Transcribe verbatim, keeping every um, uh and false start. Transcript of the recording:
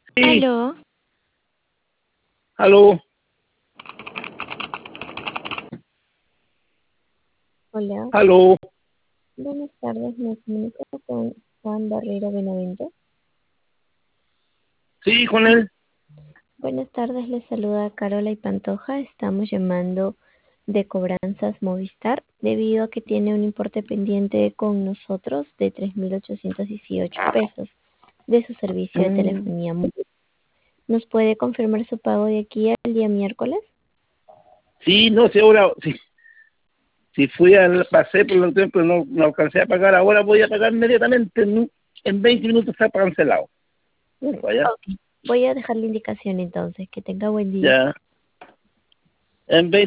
Sí, Aló, aló, hola, aló. buenas tardes, me comunico con Juan Barrera Benavente. Sí, con él. Buenas tardes, les saluda Carola y Pantoja. Estamos llamando de Cobranzas Movistar debido a que tiene un importe pendiente con nosotros de tres mil ochocientos dieciocho pesos de su servicio de Mm, telefonía móvil. ¿Nos puede confirmar su pago de aquí al día miércoles? Sí, no sé, ahora, sí, si fui al, pasé por el tiempo, no, no alcancé a pagar, ahora voy a pagar inmediatamente, en, en veinte minutos está cancelado. Mm, Vaya, Ok, voy a dejar la indicación entonces. Que tenga buen día. ya, en veinte